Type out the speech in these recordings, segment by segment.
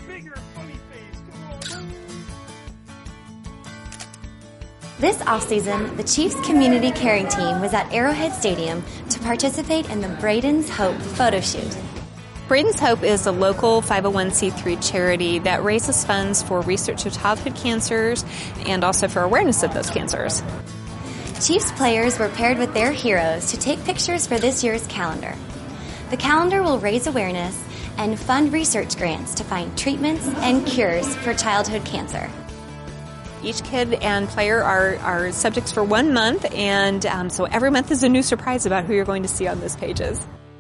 This offseason, the Chiefs community caring team was at Arrowhead Stadium to participate in the Braden's Hope photo shoot. Braden's Hope is a local 501c3 charity that raises funds for research of childhood cancers and also for awareness of those cancers. Chiefs players were paired with their heroes to take pictures for this year's calendar. The calendar will raise awareness and fund research grants to find treatments and cures for childhood cancer. Each kid and player are subjects for 1 month, and so every month is a new surprise about who you're going to see on those pages.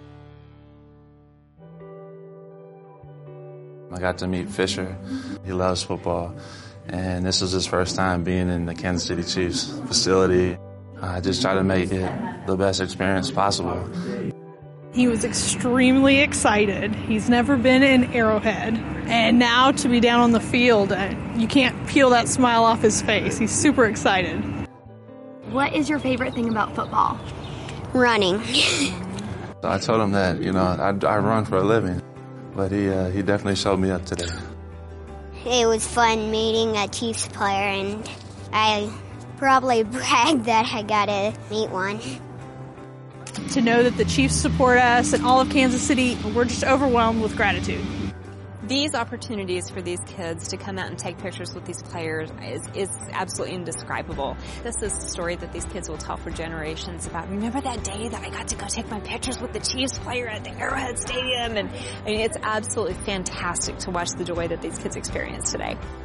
I got to meet Fisher. He loves football, and this was his first time being in the Kansas City Chiefs facility. I just try to make it the best experience possible. He was extremely excited. He's never been in Arrowhead, and now to be down on the field, you can't peel that smile off his face. He's super excited. What is your favorite thing about football? Running. So I told him that, I run for a living. But he definitely showed me up today. It was fun meeting a Chiefs player, and I probably bragged that I got to meet one. To know that the Chiefs support us and all of Kansas City, we're just overwhelmed with gratitude. These opportunities for these kids to come out and take pictures with these players is absolutely indescribable. This is the story that these kids will tell for generations about, remember that day that I got to go take my pictures with the Chiefs player at the Arrowhead Stadium? And I mean, it's absolutely fantastic to watch the joy that these kids experience today.